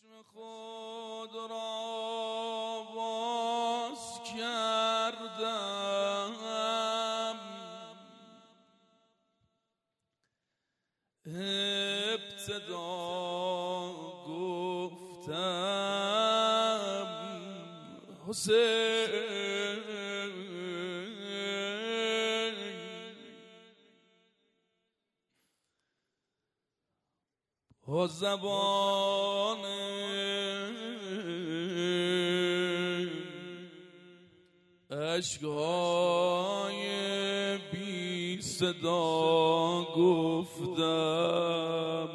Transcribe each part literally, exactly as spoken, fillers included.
چشم خود را باز کردم، ابتدا گفتم حسین، با زبان اشک‌های بی صدا گفتم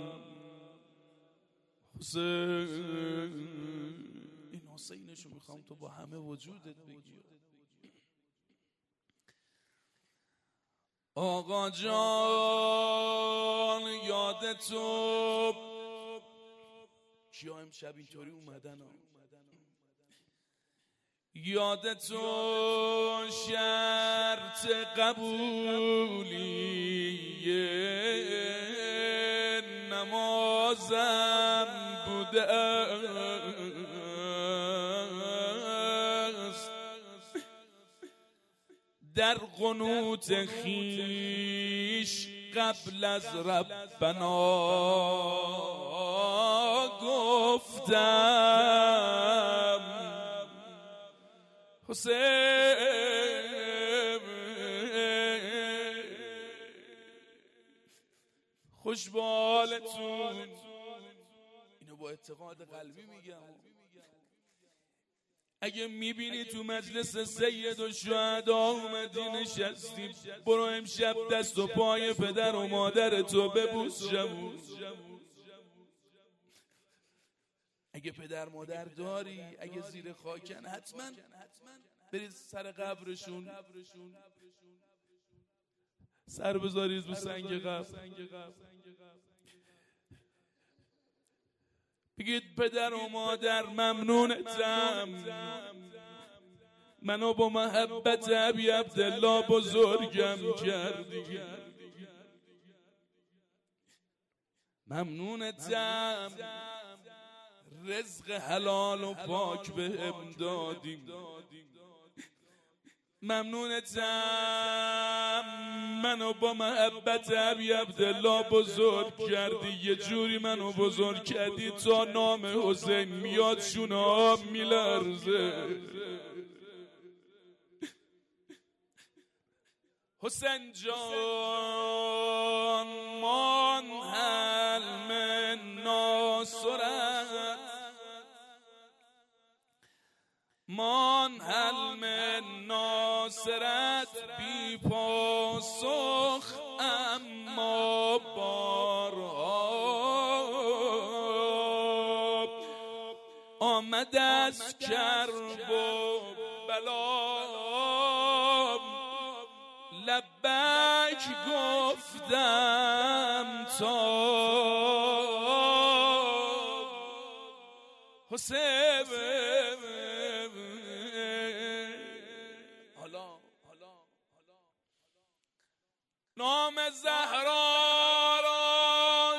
حسین. این حسینشو میخوام تو با همه وجودت بگی. آقا جان یاد تو کیا امشب اینطوری اومدن ها؟ یاد تو شرط قبولی نمازم بوده است، در قنوت خیش قبل از ربنا گفتم حسین. خوش به حالتون. اینو با اعتقاد قلبی میگم. اگه میبینی تو مجلس سید و شهدا اومدی نشستی، برو امشب دست و پای پدر و مادر تو ببوس جوون. اگه پدر مادر داری، اگه زیر خاکن، حتما برید سر قبرشون سر بذارید رو سنگ قبر، بگید پدر و مادر ممنونتم، منو با محبت ابی عبدالله بزرگم کردی، ممنونتم رزق حلال و پاک بهم دادی، ممنونتم منو با محبت ابی عبدالله بزرگ کردی، یه جوری منو بزرگ کردی تا نام حسین میاد شونه ها میلرزه. حسین جان منحل من ناصرت، منحل من ناصرت بی پاسخ اما بارها آمد از کرب و بلا، لبک گفتم تا حسین. حالا نام زهرا را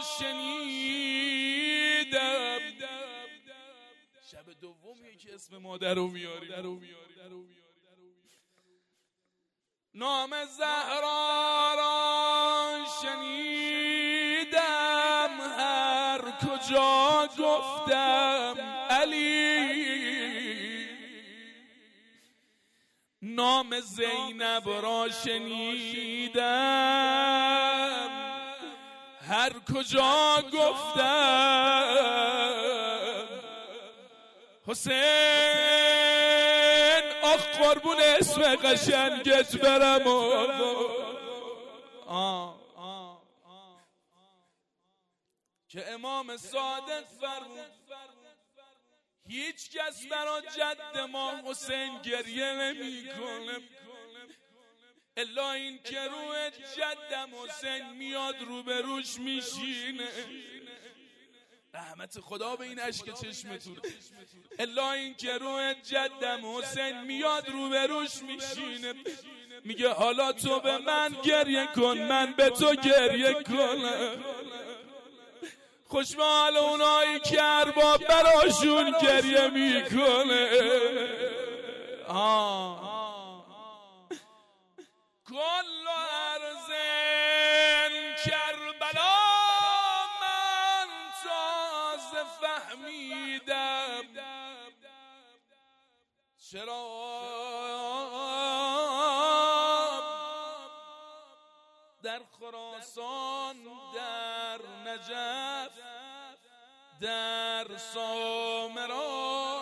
شنیدم، شب دومی که اسم مادر رو میاری، نام زهرا را شنیدم، هر کجا گفتم علی، نام زینب را شنیدم، هر کجا گفتم حسین. آخ قربون اسم قشنگت برم آه که امام صادق فرمود هیچ کس برا جد ما حسین گریه نمی کنه الا این که روی جدم حسین میاد روبروش میشینه. رحمت خدا به این اشک چشمتون. الا این که روی جدم حسین میاد روبروش میشینه، میگه حالا تو به من گریه کن من به تو گریه کنم. خوش به حال اونایی که ارباب براشون گریه میکنه. کل ارزن کربلا من تازه فهمیدم چرا در خراسان، در نجف، در سامرا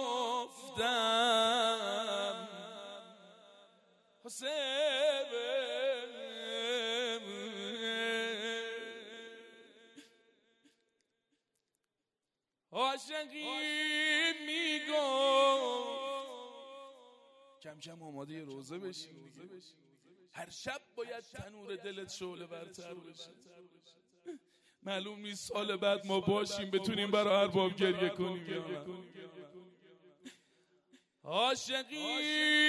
گفتم حسین عاشقی میگفت کم کم آماده روزه بشی. هر شب باید تنور دلت شعله برتر بشه. معلوم نیست سال بعد ما باشیم بتونیم برای ارباب گریه کنیم یا نه. عاشقی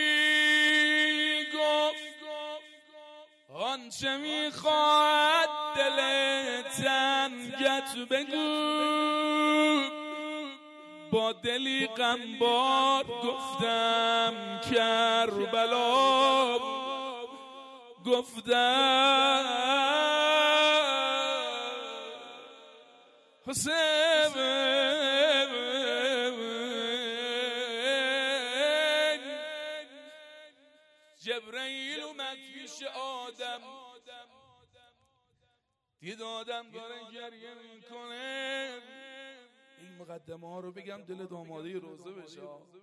گفت آنچه میخواد دل تنگت بگو. با دلی غمبار گفتم کربلا، گفتم حسین جبرائیل اومد پیش آدم، دید آدم داره گریه میکنه. این مقدمه ها رو بگم دل آماده روزه بشه.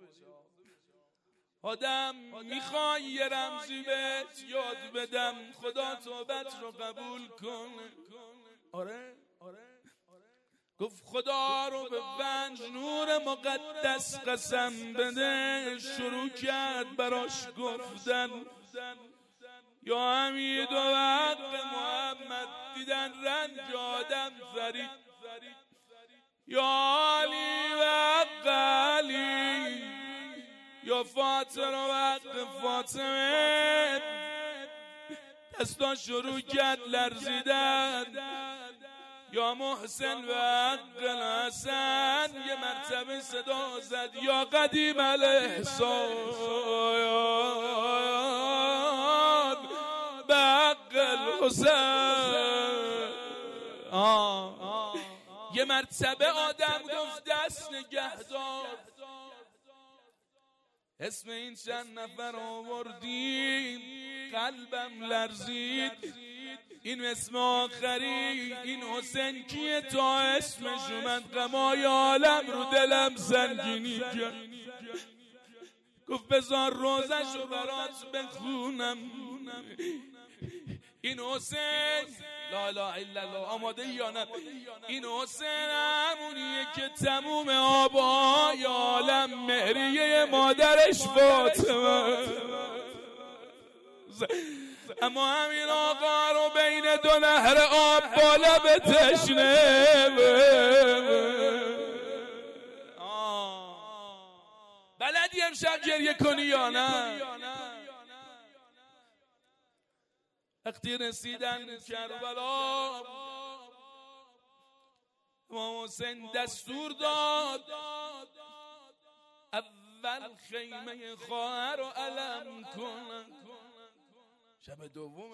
آدم میخوای یه رمزی بهت یاد بدم، خدا توبت رو قبول کنه. آره گفت خدا رو به پنج نور مقدس قسم بده. شروع کرد براش گفتن یا حمید و حق محمد، دیدن رنج آدم فرید. یا علی و حق علی، یا فاطمه و حق فاطمه. دستا شروع کرد لرزیدن. یا محسن و حق الحسن، یه مرتبه صدا زد یا قدیم الاحسان به حق الحسین. یه مرتبه آدم گفت دست نگهدار. اسم این چند نفر آوردیم قلبم لرزید. این اسم آخری این حسین کیه؟ تا اسمش اومد غمای عالم رو دلم سنگینی کرد. گفت بذار روزش رو برات بخونم. این حسین لا اله الا الله، آماده یا نه؟ این حسین همونیه که تموم آبای عالم مهریه مادرش فاطمه. اما همین آقا رو بین دو نهر آب بالا به تشنه. بلدی امشب گریه کنی یا نه؟ وقتی رسیدن کربلا، امام حسین دستور داد اول خیمه خواهر رو علم کنن. شب دوم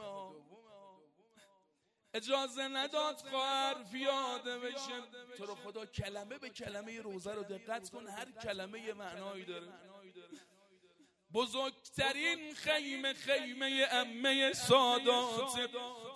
اجازه نداد خواهر پیاده بشه. تو رو خدا کلمه به کلمه روزه رو دقت کن، هر کلمه یه معنایی داره. بزرگترین خیمه خیمه عمه سادات،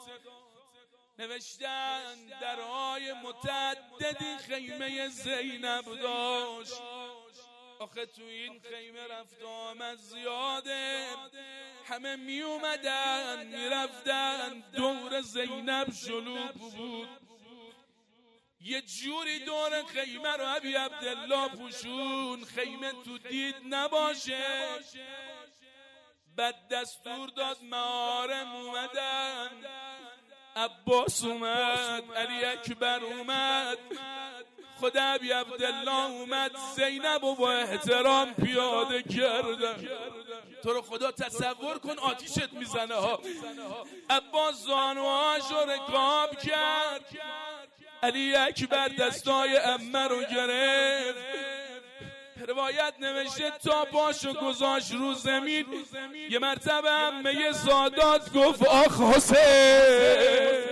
نوشتن درهای متعددی خیمه زینب داشت. آخه تو این خیمه رفت آمد زیاده، همه می اومدن می رفتن، دور زینب شلوغ بود. یه جوری دور خیمه رو ابی عبدالله پوشون خیمه تو دید نباشه. بعد دستور داد محارم اومدن، عباس اومد، علی اکبر اومد، خود ابی عبدالله اومد، زینب و با احترام پیاده کردن. تو رو خدا تصور کن آتیشت میزنه ها. عباس زانوهاش رو رکاب کرد، علی اکبر دستای عمه رو گرفت. روایت نوشته تا پاشو گذاشت رو زمین، یه مرتبه عمه سادات گفت آخ حسین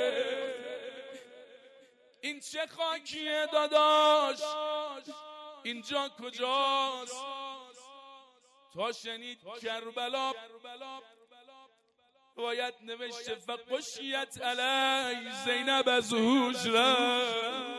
این چه خاکیه داداش، اینجا کجاست؟ تا شنید کربلا روایت نوشته فقشیت علی زینب از هوش رفت.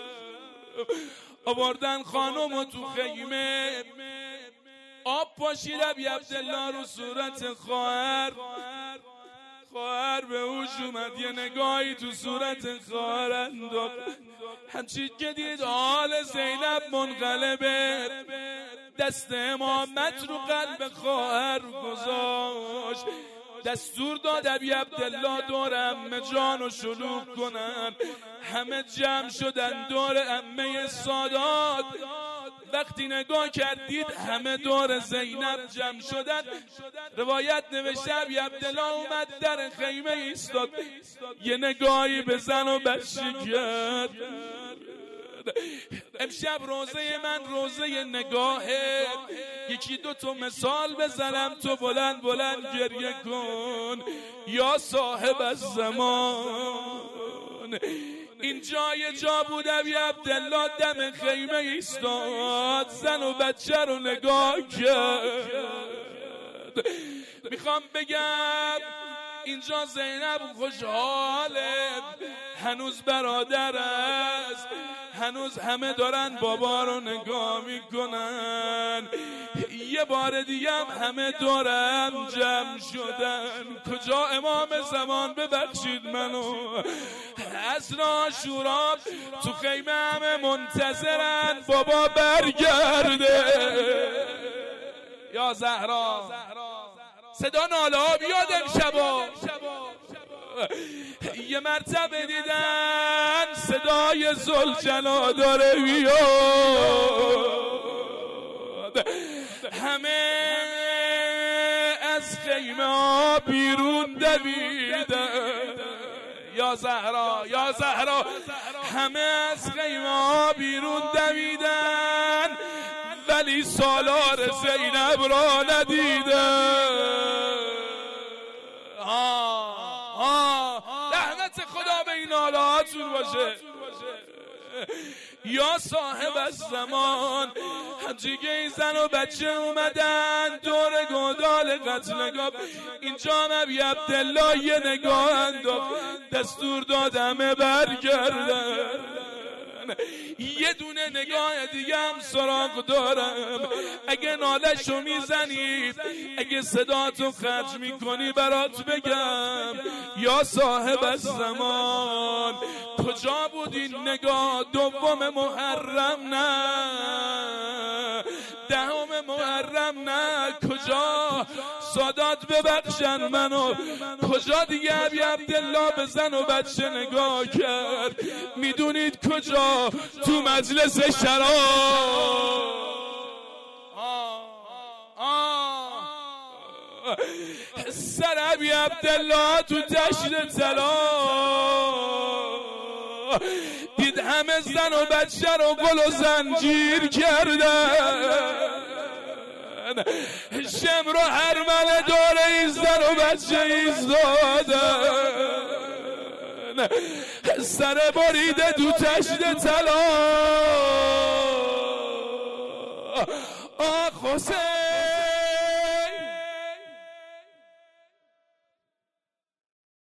آوردن خانم تو خیمه، آب پاشید ابی عبدالله رو صورت خواهر. خواهر به هوش اومد، یه نگاهی تو صورت خواهر انداخت. همچین که دید حال زینب منقلبه، دست امامت رو قلب خواهر گذاشت. دستور داد ابی عبدالله دور عمه جان رو شلوغ کنن. همه جمع شدن دور عمه سادات. وقتی نگاه کردید همه دور زینب جمع شدن، روایت نوشته ابی عبدالله اومد در خیمه ایستاد، یه نگاهی به زن و بچه کرد. امشب روزه من روزه نگاهه، یکی دو تا مثال بزنم تو بلند بلند گریه کن. یا صاحب الزمان، اینجا یه جا بود ابی عبدالله دم خیمه ایستاد، زن و بچه رو نگاه کرد. میخوام بگم اینجا زینب خوشحاله، هنوز برادر است، هنوز همه دارن بابا رو نگاه میکنن. یه بار دیگه هم همه دورم جمع شدن. کجا امام زمان؟ ببخشید منو. عصر عاشورا تو خیمه همه منتظرن بابا برگرده. یا زهرا صدا ناله ها بیاد امشبا. یه مرتبه دیدن صدای ذوالجلال داره بیاد، همه از خیمه ها بیرون دویدن. یا زهرا یا زهرا همه از خیمه ها بیرون دویدن، ولی سالار زینب را ندیدن. رحمت خدا به این حالاتون باشه. یا صاحب الزمان، همچنین زن و بچه اومدن دور گودال قتلگاه. اینجا ابی عبدالله یه نگاه انداخت، دستور دادمه برگردن. یه دونه نگاه دیگه هم سراغ دارم، اگه نالشو میزنید، اگه صداتو خرج میکنی برات بگم. یا صاحب الزمان، کجا بود این نگاه؟ دوم محرم نه، دهم محرم نه، کجا؟ سادات ببخشن منو، کجا دیگه ابی عبدالله به زن و بچه نگاه کرد؟ میدونید کجا؟ تو مجلس شراب. سر ابی عبدالله تو دشت طلا، دید همه زن و بچه رو گل و زنجیر کردن. شمر و هرمل دور این زن و بچه ایستادن، سر بریده تو تشت طلا. آخ حسین